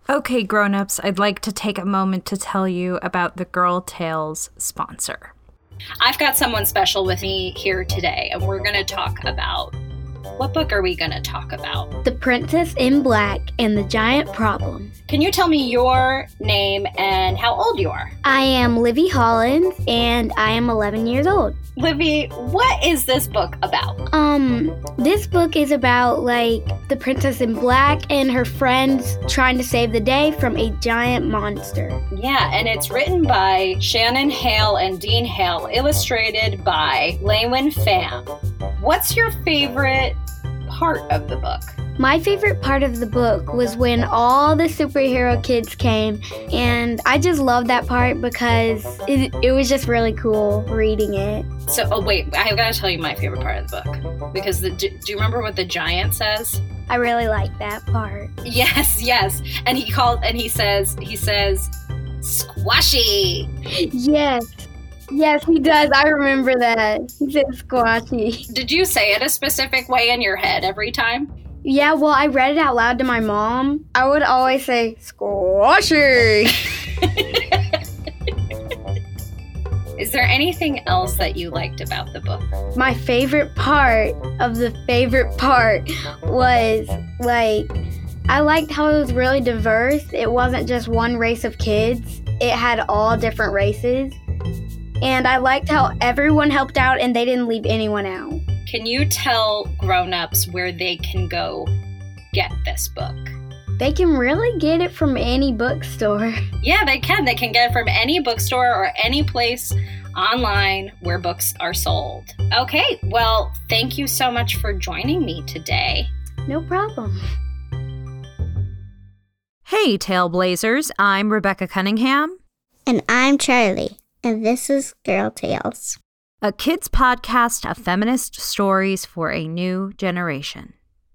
Okay, grown-ups, I'd like to take a moment to tell you about the Girl Tales sponsor. I've got someone special with me here today, and we're going to talk about... What book are we going to talk about? The Princess in Black and the Giant Problem. Can you tell me your name and how old you are? I am Livy Hollins, and I am 11 years old. Livy, what is this book about? This book is about, the Princess in Black and her friends trying to save the day from a giant monster. Yeah, and it's written by Shannon Hale and Dean Hale, illustrated by Lewin Pham. What's your favorite part of the book? My favorite part of the book was when all the superhero kids came, and I just loved that part because it was just really cool reading it. Wait, I've got to tell you my favorite part of the book. Because do you remember what the giant says? I really like that part. Yes. And he says, squashy. Yes, he does. I remember that. He said squashy. Did you say it a specific way in your head every time? Yeah, well, I read it out loud to my mom. I would always say, squashy. Is there anything else that you liked about the book? My favorite part of the favorite part was, I liked how it was really diverse. It wasn't just one race of kids. It had all different races. And I liked how everyone helped out and they didn't leave anyone out. Can you tell grown-ups where they can go get this book? They can really get it from any bookstore. Yeah, they can. They can get it from any bookstore or any place online where books are sold. Okay, well, thank you so much for joining me today. No problem. Hey, Tailblazers, I'm Rebecca Cunningham. And I'm Charlie, and this is Girl Tales, a kids podcast of feminist stories for a new generation.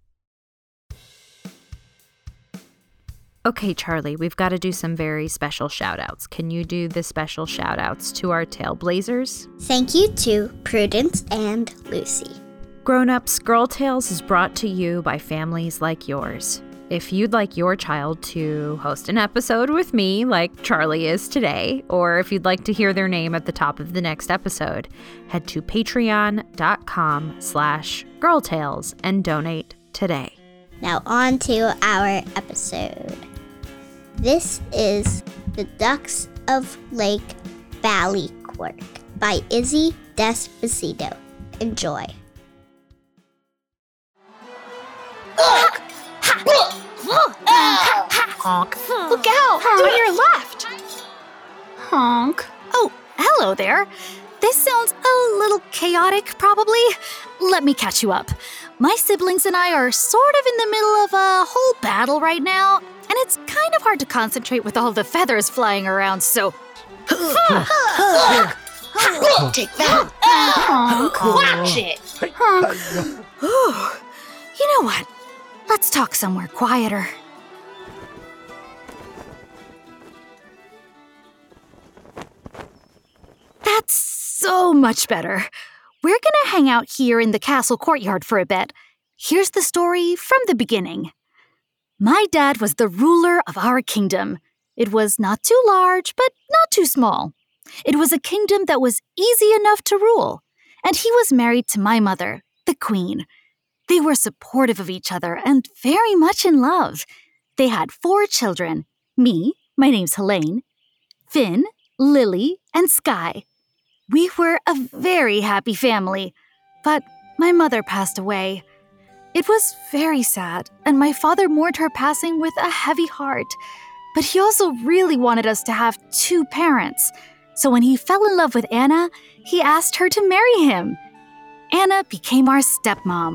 Okay, Charlie, we've got to do some very special shout-outs. Can you do the special shout-outs to our Tailblazers? Thank you to Prudence and Lucy. Grown-ups, Girl Tales is brought to you by families like yours. If you'd like your child to host an episode with me, like Charlie is today, or if you'd like to hear their name at the top of the next episode, head to patreon.com/girltales and donate today. Now on to our episode. This is The Ducks of Lake Valley Quirk by Izzy Despacito. Enjoy. Honk. Look out! To your left! Honk. Oh, hello there. This sounds a little chaotic, probably. Let me catch you up. My siblings and I are sort of in the middle of a whole battle right now, and it's kind of hard to concentrate with all the feathers flying around, so... Take that! Honk. Watch it! You know what? Let's talk somewhere quieter. That's so much better. We're gonna hang out here in the castle courtyard for a bit. Here's the story from the beginning. My dad was the ruler of our kingdom. It was not too large, but not too small. It was a kingdom that was easy enough to rule. And he was married to my mother, the queen. They were supportive of each other and very much in love. They had 4 children. Me, my name's Helene, Finn, Lily, and Sky. We were a very happy family, but my mother passed away. It was very sad, and my father mourned her passing with a heavy heart. But he also really wanted us to have 2 parents. So when he fell in love with Anna, he asked her to marry him. Anna became our stepmom.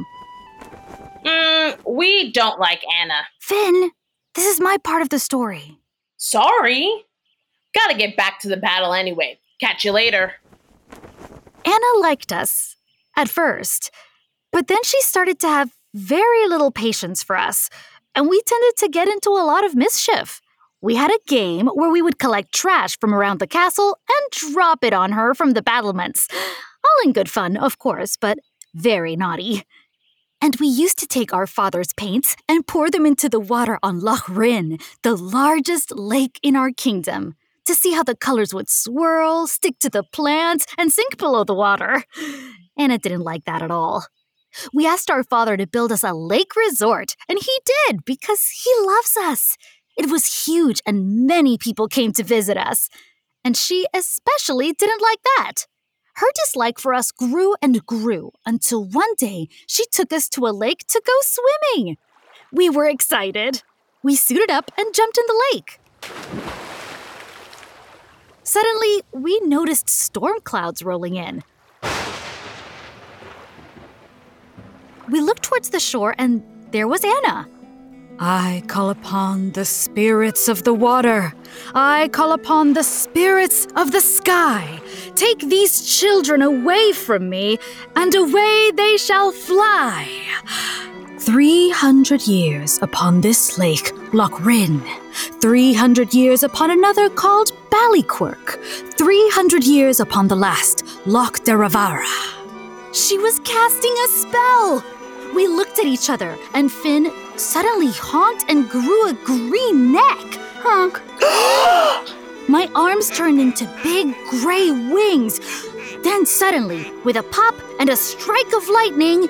We don't like Anna. Finn, this is my part of the story. Sorry. Gotta get back to the battle anyway. Catch you later. Anna liked us, at first, but then she started to have very little patience for us, and we tended to get into a lot of mischief. We had a game where we would collect trash from around the castle and drop it on her from the battlements. All in good fun, of course, but very naughty. And we used to take our father's paints and pour them into the water on Loch Rinn, the largest lake in our kingdom, to see how the colors would swirl, stick to the plants, and sink below the water. Anna didn't like that at all. We asked our father to build us a lake resort, and he did because he loves us. It was huge, and many people came to visit us. And she especially didn't like that. Her dislike for us grew and grew until one day she took us to a lake to go swimming. We were excited. We suited up and jumped in the lake. Suddenly, we noticed storm clouds rolling in. We looked towards the shore and there was Anna. I call upon the spirits of the water. I call upon the spirits of the sky. Take these children away from me, and away they shall fly. 300 years upon this lake, Loch Rinn. 300 years upon another called Ballyquirk. 300 years upon the last, Loch Deravara. She was casting a spell. We looked at each other, and Finn suddenly honked and grew a green neck. Honk. My arms turned into big gray wings. Then suddenly, with a pop and a strike of lightning,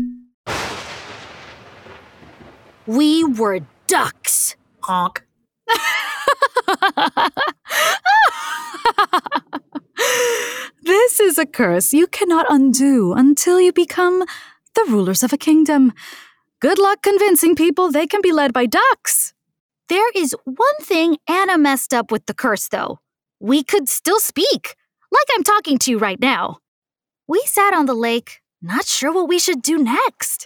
we were ducks. Honk. This is a curse you cannot undo until you become the rulers of a kingdom. Good luck convincing people they can be led by ducks. There is one thing Anna messed up with the curse, though. We could still speak, like I'm talking to you right now. We sat on the lake, not sure what we should do next.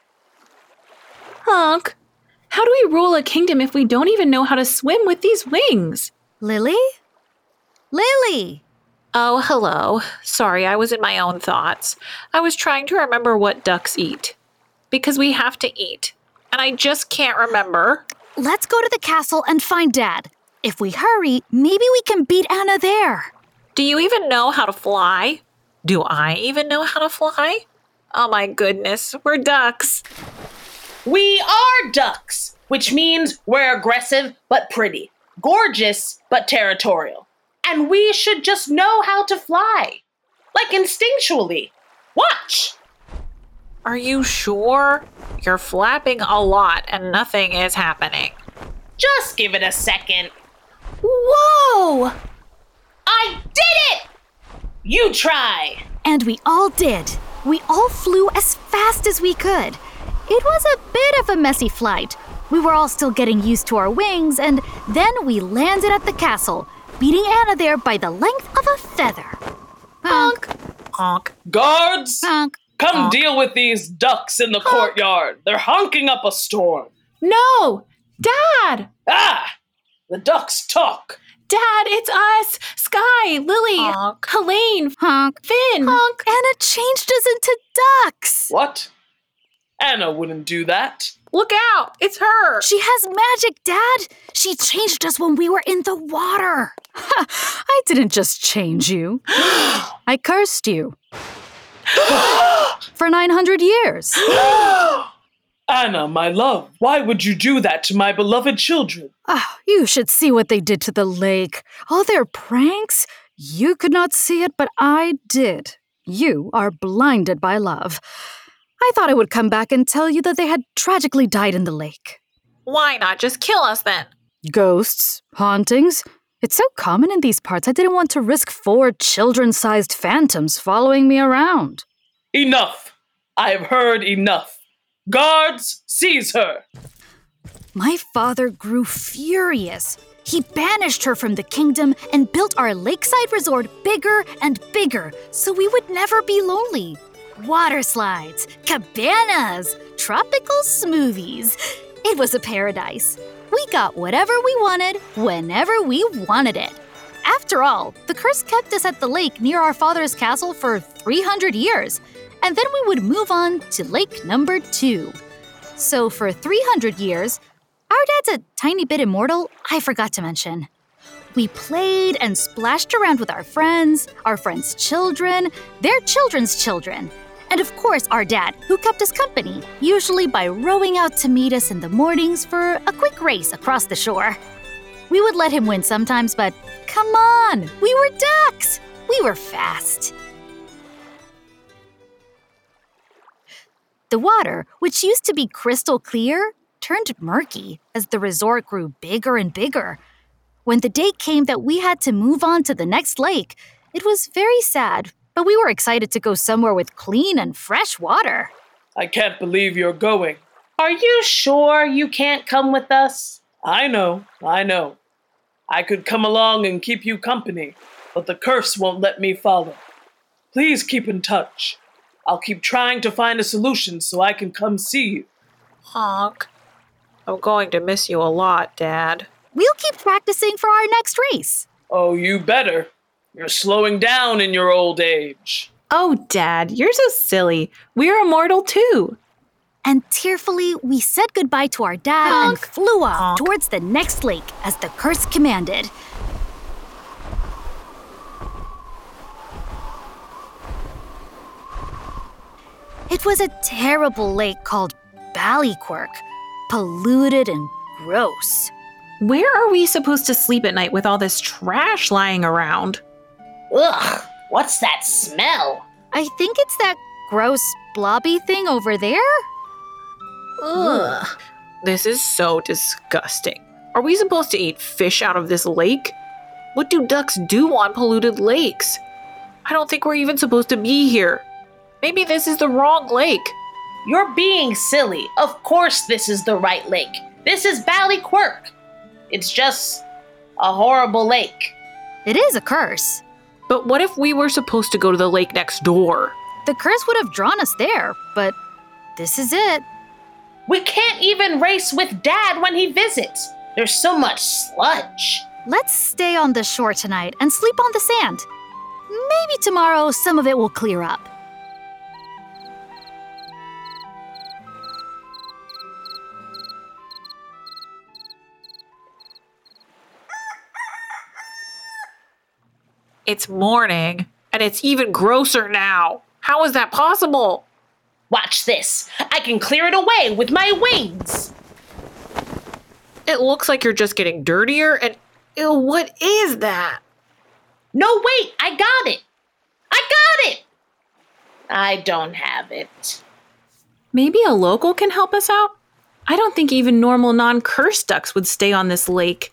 Honk, how do we rule a kingdom if we don't even know how to swim with these wings? Lily? Lily! Oh, hello. Sorry, I was in my own thoughts. I was trying to remember what ducks eat. Because we have to eat. And I just can't remember. Let's go to the castle and find Dad. If we hurry, maybe we can beat Anna there. Do you even know how to fly? Do I even know how to fly? Oh my goodness, we're ducks. We are ducks, which means we're aggressive but pretty, gorgeous but territorial. And we should just know how to fly, like instinctually. Watch! Are you sure? You're flapping a lot and nothing is happening. Just give it a second. Whoa! I did it! You try. And we all did. We all flew as fast as we could. It was a bit of a messy flight. We were all still getting used to our wings, and then we landed at the castle, beating Anna there by the length of a feather. Honk. Honk. Guards! Honk. Come Honk. deal with these ducks in the courtyard. They're honking up a storm. No! Dad! Ah! The ducks talk. Dad, it's us! Sky, Lily, Honk. Helene, Honk. Finn. Honk. Anna changed us into ducks. What? Anna wouldn't do that. Look out! It's her! She has magic, Dad. She changed us when we were in the water. I didn't just change you. I cursed you. For 900 years. Anna, my love, why would you do that to my beloved children? You should see what they did to the lake. All their pranks. You could not see it, but I did. You are blinded by love. I thought I would come back and tell you that they had tragically died in the lake. Why not just kill us then? Ghosts, hauntings. It's so common in these parts, I didn't want to risk 4 children-sized phantoms following me around. Enough! I have heard enough. Guards, seize her! My father grew furious. He banished her from the kingdom and built our lakeside resort bigger and bigger so we would never be lonely. Water slides, cabanas, tropical smoothies. It was a paradise. We got whatever we wanted, whenever we wanted it. After all, the curse kept us at the lake near our father's castle for 300 years, and then we would move on to lake number 2. So for 300 years, our dad's a tiny bit immortal, I forgot to mention. We played and splashed around with our friends' children, their children's children. And of course, our dad, who kept us company, usually by rowing out to meet us in the mornings for a quick race across the shore. We would let him win sometimes, but come on, we were ducks! We were fast. The water, which used to be crystal clear, turned murky as the resort grew bigger and bigger. When the day came that we had to move on to the next lake, it was very sad, but we were excited to go somewhere with clean and fresh water. I can't believe you're going. Are you sure you can't come with us? I know. I could come along and keep you company, but the curse won't let me follow. Please keep in touch. I'll keep trying to find a solution so I can come see you. Honk. I'm going to miss you a lot, Dad. We'll keep practicing for our next race. Oh, you better. You're slowing down in your old age. Oh, Dad, you're so silly. We're immortal too. And tearfully, we said goodbye to our dad and flew off towards the next lake as the curse commanded. It was a terrible lake called Ballyquirk, polluted and gross. Where are we supposed to sleep at night with all this trash lying around? Ugh, what's that smell? I think it's that gross blobby thing over there. Ugh. This is so disgusting. Are we supposed to eat fish out of this lake? What do ducks do on polluted lakes? I don't think we're even supposed to be here. Maybe this is the wrong lake. You're being silly. Of course this is the right lake. This is Ballyquirk. It's just a horrible lake. It is a curse. But what if we were supposed to go to the lake next door? The curse would have drawn us there, but this is it. We can't even race with Dad when he visits. There's so much sludge. Let's stay on the shore tonight and sleep on the sand. Maybe tomorrow some of it will clear up. It's morning, and it's even grosser now. How is that possible? Watch this. I can clear it away with my wings. It looks like you're just getting dirtier, and ew, what is that? No, wait, I got it. I don't have it. Maybe a local can help us out? I don't think even normal non-cursed ducks would stay on this lake.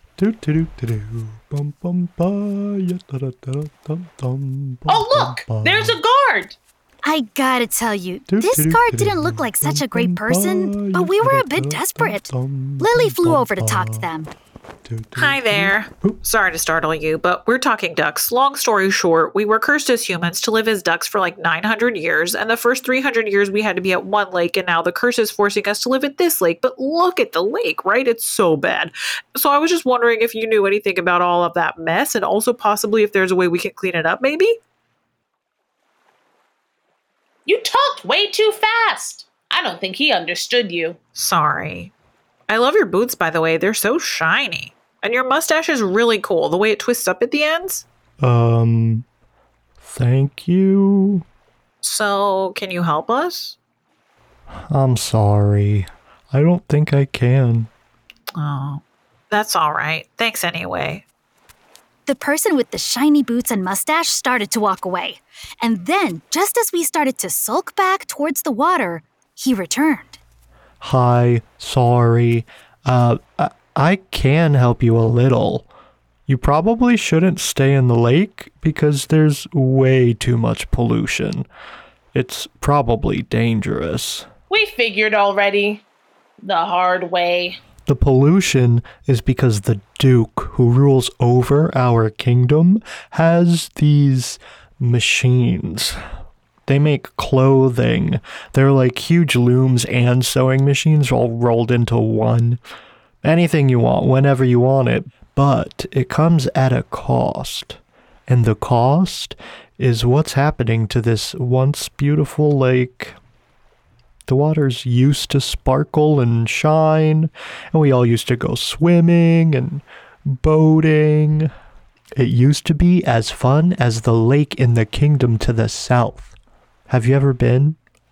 Oh, look, there's a guard. I gotta tell you, this guard didn't look like such a great person, but we were a bit desperate. Lily flew over to talk to them. Hi there. Sorry to startle you, but we're talking ducks. Long story short, we were cursed as humans to live as ducks for like 900 years, and the first 300 years we had to be at one lake, and now the curse is forcing us to live at this lake. But look at the lake, right? It's so bad. So I was just wondering if you knew anything about all of that mess, and also possibly if there's a way we can clean it up, maybe? You talked way too fast. I don't think he understood you. Sorry. I love your boots, by the way. They're so shiny. And your mustache is really cool, the way it twists up at the ends. Thank you. So, can you help us? I'm sorry. I don't think I can. Oh, that's all right. Thanks anyway. The person with the shiny boots and mustache started to walk away. And then, just as we started to sulk back towards the water, he returned. Hi, sorry. I can help you a little. You probably shouldn't stay in the lake because there's way too much pollution. It's probably dangerous. We figured already. The hard way. The pollution is because the Duke who rules over our kingdom has these machines. They make clothing. They're like huge looms and sewing machines all rolled into one. Anything you want, whenever you want it. But it comes at a cost. And the cost is what's happening to this once beautiful lake. The waters used to sparkle and shine, and we all used to go swimming and boating. It used to be as fun as the lake in the kingdom to the south. Have you ever been?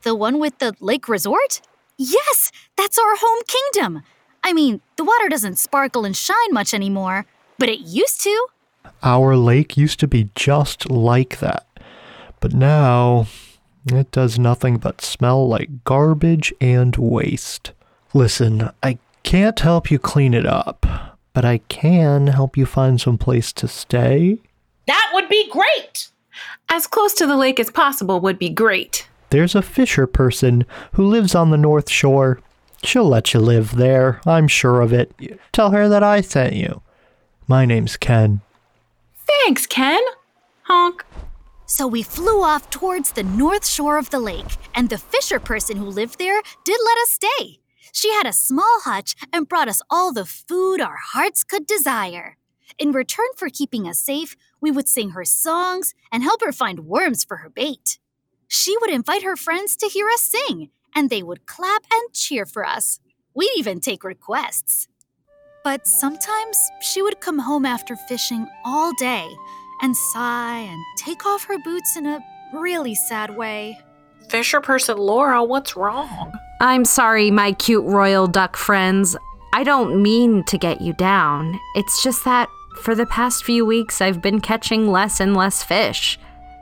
The one with the lake resort? Yes, that's our home kingdom. I mean, the water doesn't sparkle and shine much anymore, but it used to. Our lake used to be just like that. But now, it does nothing but smell like garbage and waste. Listen, I can't help you clean it up, but I can help you find some place to stay. That would be great! As close to the lake as possible would be great. There's a fisher person who lives on the North Shore. She'll let you live there, I'm sure of it. Tell her that I sent you. My name's Ken. Thanks, Ken. Honk. So we flew off towards the north shore of the lake, and the fisher person who lived there did let us stay. She had a small hutch and brought us all the food our hearts could desire. In return for keeping us safe, we would sing her songs and help her find worms for her bait. She would invite her friends to hear us sing, and they would clap and cheer for us. We'd even take requests. But sometimes she would come home after fishing all day and sigh and take off her boots in a really sad way. Fisher person Laura, what's wrong? I'm sorry, my cute royal duck friends. I don't mean to get you down. It's just that for the past few weeks, I've been catching less and less fish.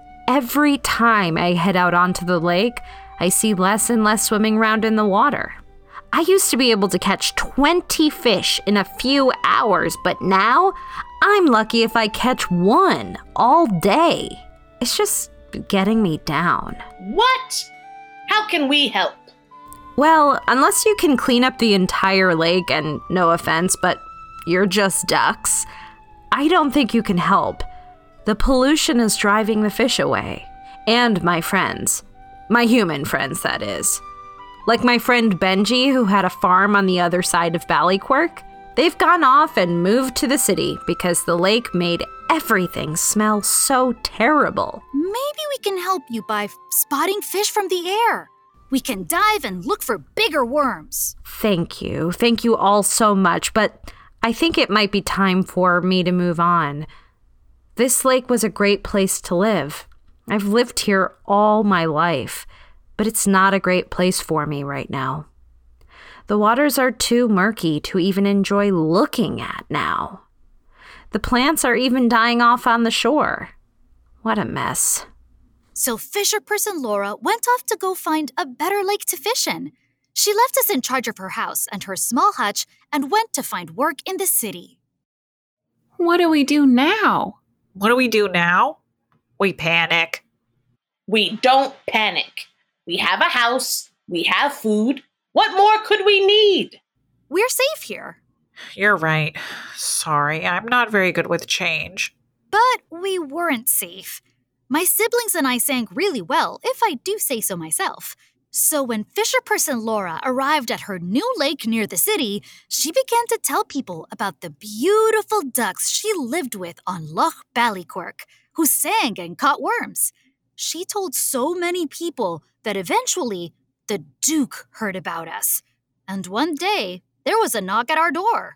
Every time I head out onto the lake, I see less and less swimming around in the water. I used to be able to catch 20 fish in a few hours, but now I'm lucky if I catch one all day. It's just getting me down. What? How can we help? Well, unless you can clean up the entire lake, and no offense, but you're just ducks, I don't think you can help. The pollution is driving the fish away. And my friends. My human friends, that is. Like my friend Benji, who had a farm on the other side of Ballyquirk. They've gone off and moved to the city because the lake made everything smell so terrible. Maybe we can help you by spotting fish from the air. We can dive and look for bigger worms. Thank you. Thank you all so much, but I think it might be time for me to move on. This lake was a great place to live. I've lived here all my life, but it's not a great place for me right now. The waters are too murky to even enjoy looking at now. The plants are even dying off on the shore. What a mess. So fisher person Laura went off to go find a better lake to fish in. She left us in charge of her house and her small hutch and went to find work in the city. What do we do now? What do we do now? We panic. We don't panic. We have a house. We have food. What more could we need? We're safe here. You're right. Sorry, I'm not very good with change. But we weren't safe. My siblings and I sang really well, if I do say so myself. So when fisher person Laura arrived at her new lake near the city, she began to tell people about the beautiful ducks she lived with on Loch Ballyquirk, who sang and caught worms. She told so many people that eventually the Duke heard about us. And one day, there was a knock at our door.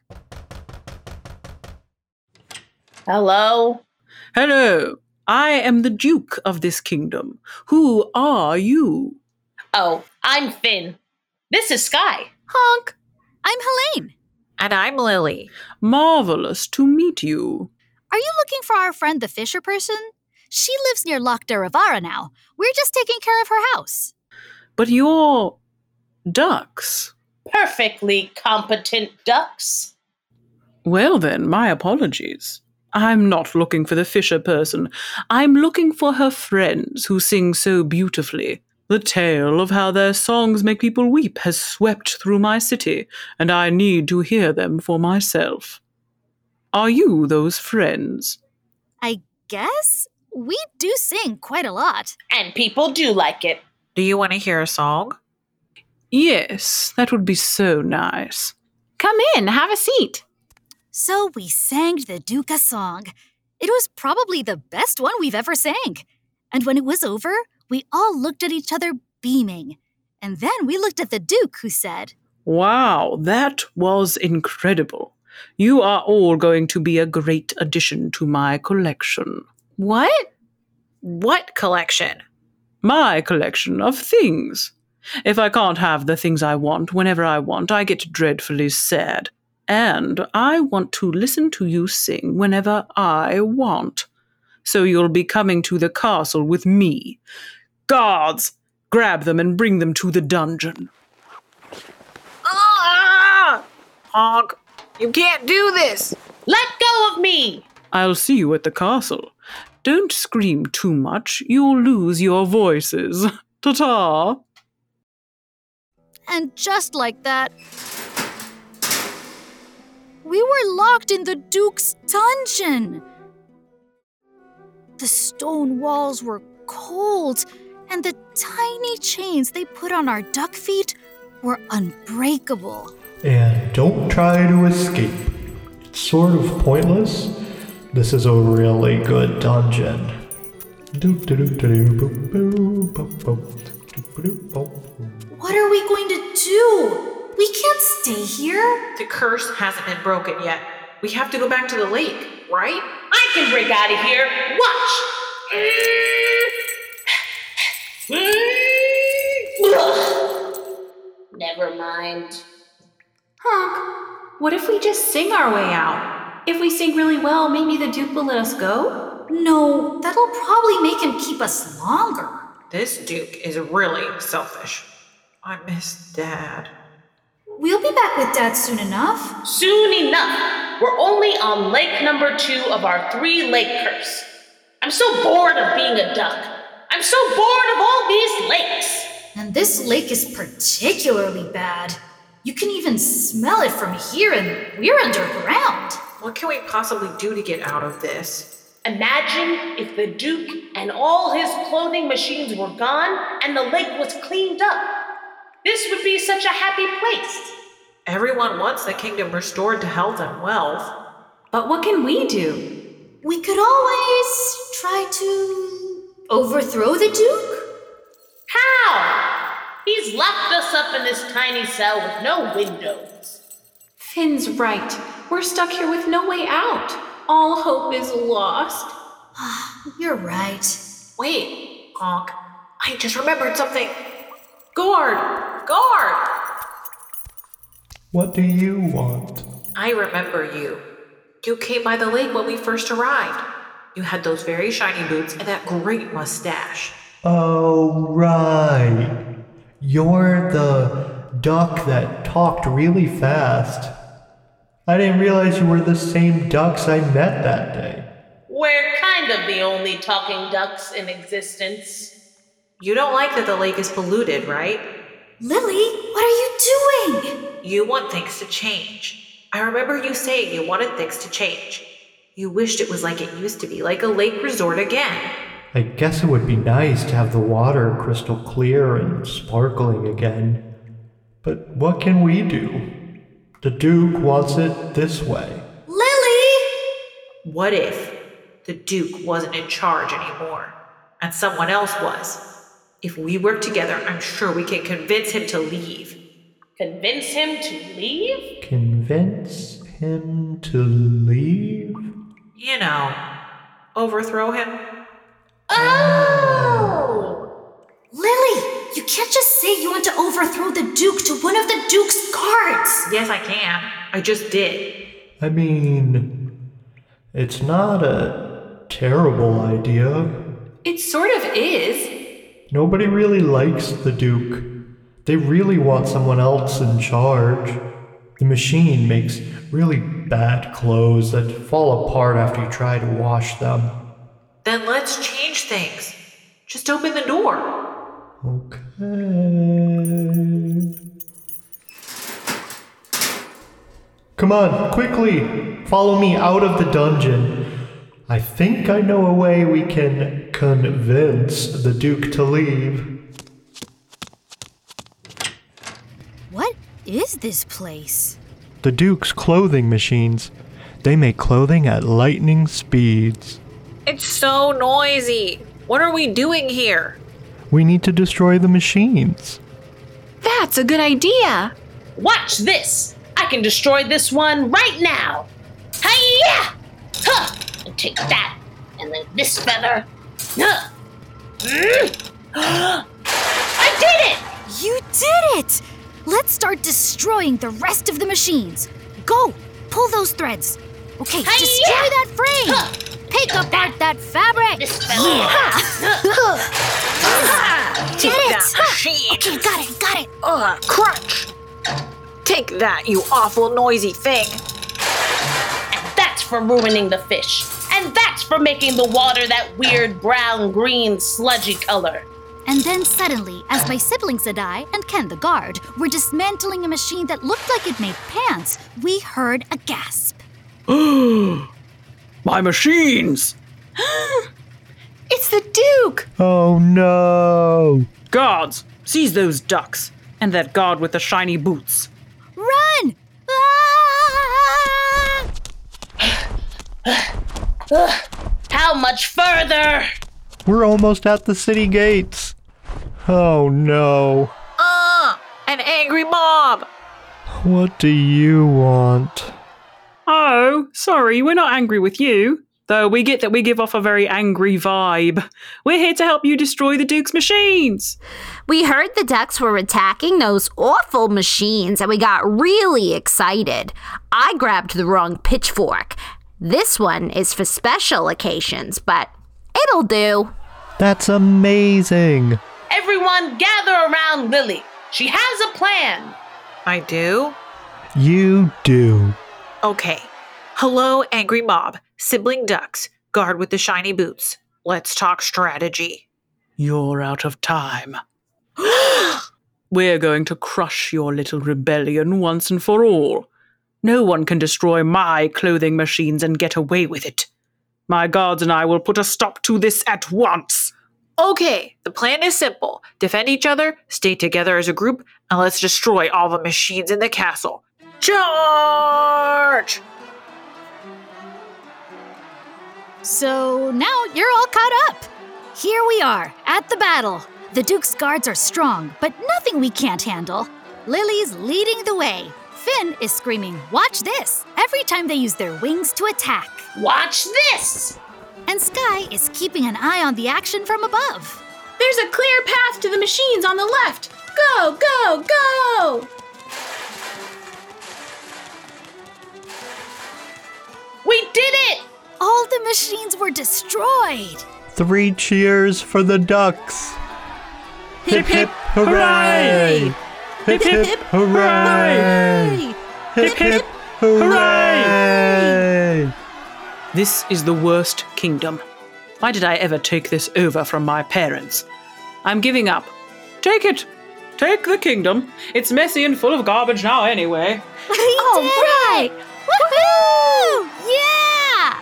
Hello? Hello. I am the Duke of this kingdom. Who are you? Oh, I'm Finn. This is Sky. Honk. I'm Helene. And I'm Lily. Marvelous to meet you. Are you looking for our friend the fisher person? She lives near Loch Derivara now. We're just taking care of her house. But you're ducks. Perfectly competent ducks. Well then, my apologies. I'm not looking for the fisher person. I'm looking for her friends who sing so beautifully. The tale of how their songs make people weep has swept through my city, and I need to hear them for myself. Are you those friends? I guess we do sing quite a lot. And people do like it. Do you want to hear a song? Yes, that would be so nice. Come in, have a seat. So we sang the Duke a song. It was probably the best one we've ever sang. And when it was over, we all looked at each other beaming. And then we looked at the Duke, who said, Wow, that was incredible. You are all going to be a great addition to my collection. What? What collection? My collection of things. If I can't have the things I want whenever I want, I get dreadfully sad. And I want to listen to you sing whenever I want. So you'll be coming to the castle with me. Guards, grab them and bring them to the dungeon. Honk, you can't do this. Let go of me! I'll see you at the castle. Don't scream too much. You'll lose your voices. Ta-ta! And just like that, we were locked in the Duke's dungeon. The stone walls were cold, and the tiny chains they put on our duck feet were unbreakable. And don't try to escape. It's sort of pointless. This is a really good dungeon. What are we going to do? We can't stay here. The curse hasn't been broken yet. We have to go back to the lake, right? I can break out of here. Watch! Never mind. Honk, what if we just sing our way out? If we sing really well, maybe the Duke will let us go? No, that'll probably make him keep us longer. This Duke is really selfish. I miss Dad. We'll be back with Dad soon enough. Soon enough. We're only on lake number 2 of our 3-lake curse. I'm so bored of being a duck. I'm so bored of all these lakes. And this lake is particularly bad. You can even smell it from here, and we're underground. What can we possibly do to get out of this? Imagine if the Duke and all his clothing machines were gone and the lake was cleaned up. This would be such a happy place. Everyone wants the kingdom restored to health and wealth. But what can we do? We could always try to overthrow the Duke. How? He's locked us up in this tiny cell with no windows. Finn's right. We're stuck here with no way out. All hope is lost. You're right. Wait, Honk. I just remembered something. Guard! Guard! What do you want? I remember you. You came by the lake when we first arrived. You had those very shiny boots and that great mustache. Oh, right. You're the duck that talked really fast. I didn't realize you were the same ducks I met that day. We're kind of the only talking ducks in existence. You don't like that the lake is polluted, right? Lily, what are you doing? You want things to change. I remember you saying you wanted things to change. You wished it was like it used to be, like a lake resort again. I guess it would be nice to have the water crystal clear and sparkling again. But what can we do? The Duke wants it this way. Lily! What if the Duke wasn't in charge anymore, and someone else was? If we work together, I'm sure we can convince him to leave. Convince him to leave? Convince him to leave? You know, overthrow him. Oh! Lily, you can't just say you want to overthrow the Duke to one of the Duke's guards. Yes, I can. I just did. I mean, it's not a terrible idea. It sort of is. Nobody really likes the Duke. They really want someone else in charge. The machine makes really bad clothes that fall apart after you try to wash them. Then let's change things. Just open the door. Okay. Come on, quickly! Follow me out of the dungeon. I think I know a way we can convince the Duke to leave. What is this place? The Duke's clothing machines. They make clothing at lightning speeds. It's so noisy. What are we doing here? We need to destroy the machines. That's a good idea. Watch this! I can destroy this one right now! Hi-ya! Huh! And take that, and then this feather. I did it! You did it! Let's start destroying the rest of the machines. Go! Pull those threads. Okay, destroy that frame! Pick apart that fabric! Take Get that it! machine! Okay, got it! Crunch! Take that, you awful noisy thing! And that's for ruining the fish. And that's for making the water that weird brown-green sludgy color. And then suddenly, as my siblings and I, and Ken the guard, were dismantling a machine that looked like it made pants, we heard a gasp. My machines! It's the Duke! Oh no! Guards, seize those ducks. And that guard with the shiny boots. Run! Ah! How much further? We're almost at the city gates. Oh no. An angry mob! What do you want? Oh, sorry, we're not angry with you. Though we get that we give off a very angry vibe. We're here to help you destroy the Duke's machines. We heard the ducks were attacking those awful machines and we got really excited. I grabbed the wrong pitchfork. This one is for special occasions, but it'll do. That's amazing. Everyone gather around Lily. She has a plan. I do? You do. Okay. Hello, angry mob. Sibling ducks. Guard with the shiny boots. Let's talk strategy. You're out of time. We're going to crush your little rebellion once and for all. No one can destroy my clothing machines and get away with it. My guards and I will put a stop to this at once. Okay, the plan is simple. Defend each other, stay together as a group, and let's destroy all the machines in the castle. Charge! So now you're all caught up. Here we are, at the battle. The Duke's guards are strong, but nothing we can't handle. Lily's leading the way. Finn is screaming, "Watch this!" every time they use their wings to attack. Watch this! And Sky is keeping an eye on the action from above. There's a clear path to the machines on the left. Go, go, go! We did it! All the machines were destroyed. 3 cheers for the ducks. Hip hip hooray! Hip hip hooray! Hip hip hooray! This is the worst kingdom. Why did I ever take this over from my parents? I'm giving up. Take it. Take the kingdom. It's messy and full of garbage now anyway. We did it! Woohoo! Yeah!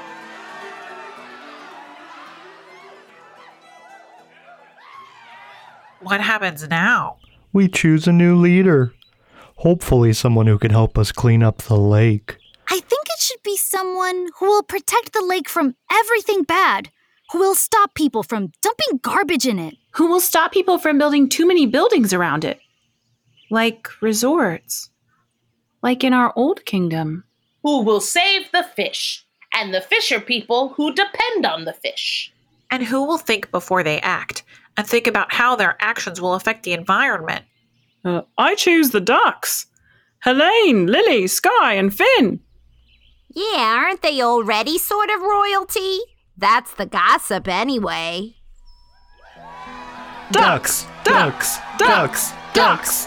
What happens now? We choose a new leader. Hopefully someone who can help us clean up the lake. I think it should be someone who will protect the lake from everything bad, who will stop people from dumping garbage in it. Who will stop people from building too many buildings around it? Like resorts. Like in our old kingdom. Who will save the fish? And the fisher people who depend on the fish. And who will think before they act, and think about how their actions will affect the environment. I choose the ducks. Helene, Lily, Sky, and Finn. Yeah, aren't they already sort of royalty? That's the gossip anyway. Ducks! Ducks! Ducks! Ducks!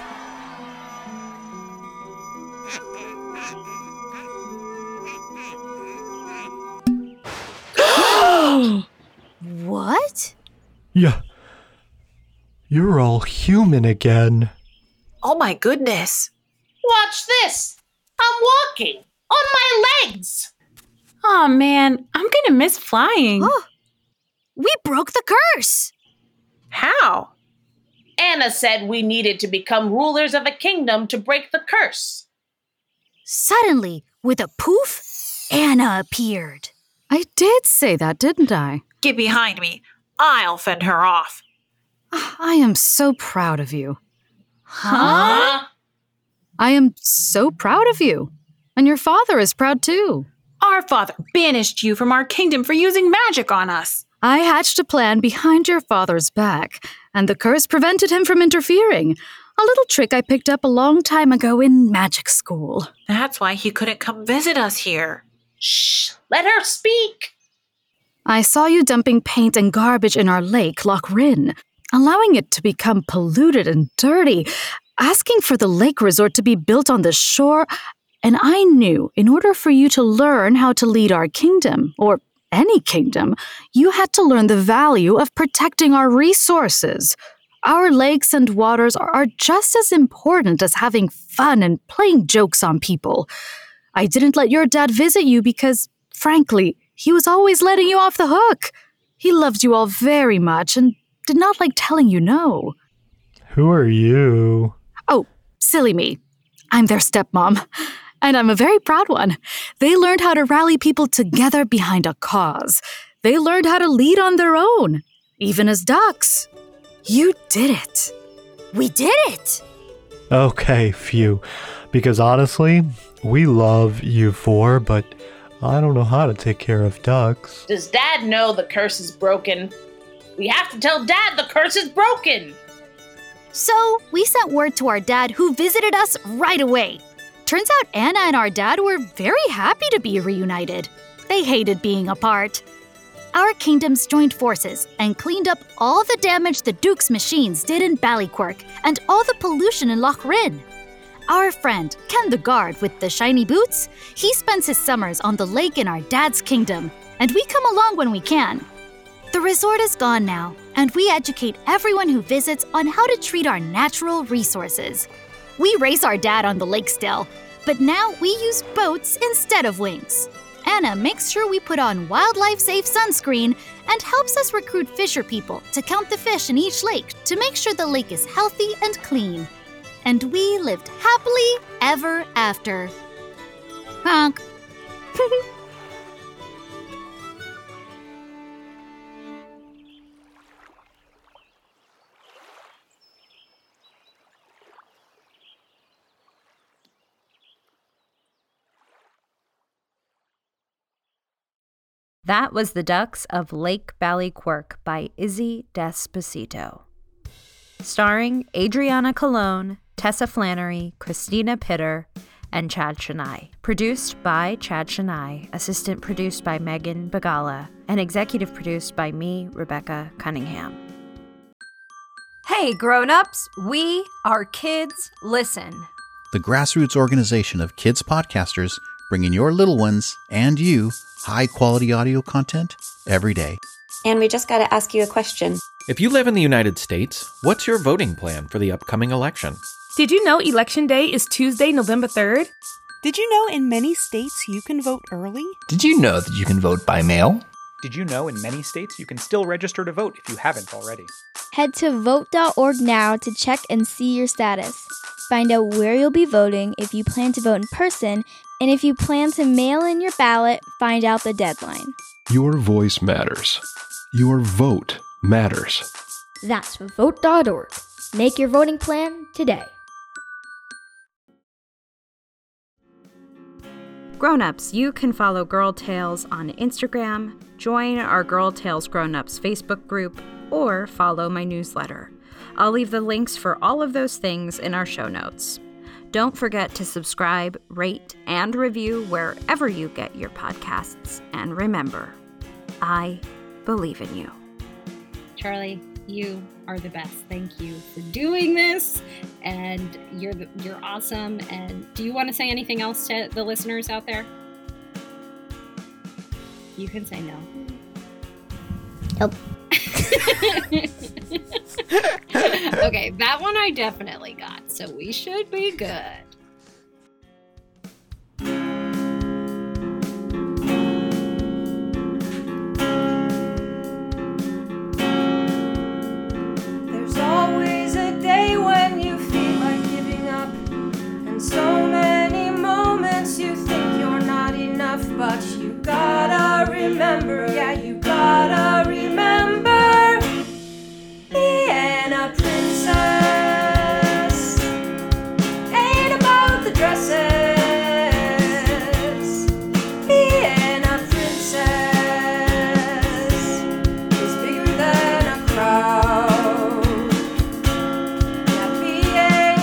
What? Yeah. You're all human again. Oh my goodness. Watch this! I'm walking on my legs! Oh man, I'm gonna miss flying. Oh, we broke the curse! How? Anna said we needed to become rulers of a kingdom to break the curse. Suddenly, with a poof, Anna appeared. I did say that, didn't I? Get behind me. I'll fend her off. I am so proud of you. Huh? I am so proud of you. And your father is proud too. Our father banished you from our kingdom for using magic on us. I hatched a plan behind your father's back, and the curse prevented him from interfering. A little trick I picked up a long time ago in magic school. That's why he couldn't come visit us here. Shh, let her speak. I saw you dumping paint and garbage in our lake, Loch Rinn, allowing it to become polluted and dirty, asking for the lake resort to be built on the shore, and I knew in order for you to learn how to lead our kingdom, or any kingdom, you had to learn the value of protecting our resources. Our lakes and waters are just as important as having fun and playing jokes on people. I didn't let your dad visit you because, frankly, he was always letting you off the hook. He loved you all very much and did not like telling you no. Who are you? Oh, silly me. I'm their stepmom, and I'm a very proud one. They learned how to rally people together behind a cause. They learned how to lead on their own, even as ducks. You did it. We did it. Okay, phew. Because honestly, we love you four, but I don't know how to take care of ducks. Does Dad know the curse is broken? We have to tell Dad the curse is broken. So we sent word to our dad, who visited us right away. Turns out Anna and our dad were very happy to be reunited. They hated being apart. Our kingdoms joined forces and cleaned up all the damage the Duke's machines did in Ballyquirk and all the pollution in Loch Rinn. Our friend, Ken the Guard with the shiny boots, he spends his summers on the lake in our dad's kingdom, and we come along when we can. The resort is gone now, and we educate everyone who visits on how to treat our natural resources. We race our dad on the lake still, but now we use boats instead of wings. Anna makes sure we put on wildlife-safe sunscreen and helps us recruit fisher people to count the fish in each lake to make sure the lake is healthy and clean. And we lived happily ever after. Honk. That was The Ducks of Lake Ballyquirk by Izzy Despacito. Starring Adriana Colon, Tessa Flannery, Christina Pitter, and Chad Chennai. Produced by Chad Chennai, assistant produced by Megan Bagala, and executive produced by me, Rebecca Cunningham. Hey grown-ups, we are Kids Listen. The grassroots organization of kids podcasters bringing your little ones and you high-quality audio content every day. And we just got to ask you a question. If you live in the United States, what's your voting plan for the upcoming election? Did you know Election Day is Tuesday, November 3rd? Did you know in many states you can vote early? Did you know that you can vote by mail? Did you know in many states you can still register to vote if you haven't already? Head to vote.org now to check and see your status. Find out where you'll be voting if you plan to vote in person, and if you plan to mail in your ballot, find out the deadline. Your voice matters. Your vote matters. That's vote.org. Make your voting plan today. Grown-ups, you can follow Girl Tales on Instagram, join our Girl Tales Grown-ups Facebook group, or follow my newsletter. I'll leave the links for all of those things in our show notes. Don't forget to subscribe, rate, and review wherever you get your podcasts. And remember, I believe in you. Charlie, you are the best. Thank you for doing this, and you're awesome. And do you want to say anything else to the listeners out there? You can say no. Nope. Okay, that one I definitely got, so we should be good. There's always a day when you feel like giving up, and so many moments you think you're not enough, but you gotta remember, yeah, you gotta remember, being a princess ain't about the dresses. Being a princess is bigger than a crowd. Yeah, being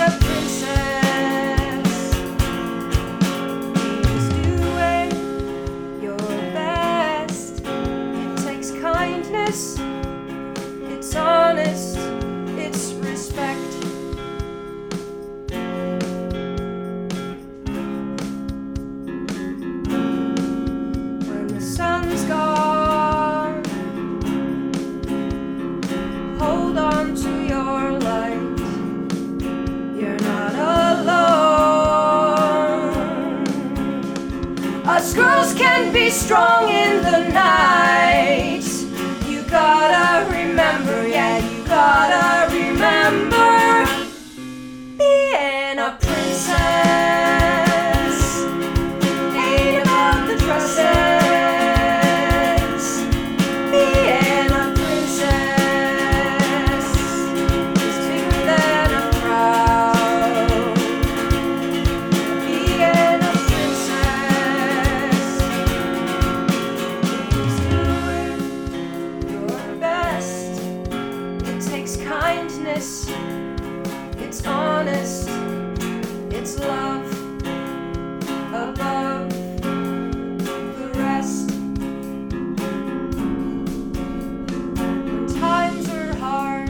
'cause girls can be strong in the night. You gotta remember, yeah, you gotta remember being a princess ain't about the dresses. Being a princess is bigger than a crowd. Being a princess means doing your best. It takes kindness, it's honest, it's love above the rest. When times are hard,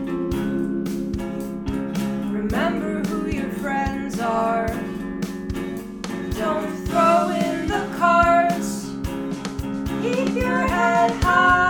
remember who your friends are. Don't throw in the cards, keep your head high.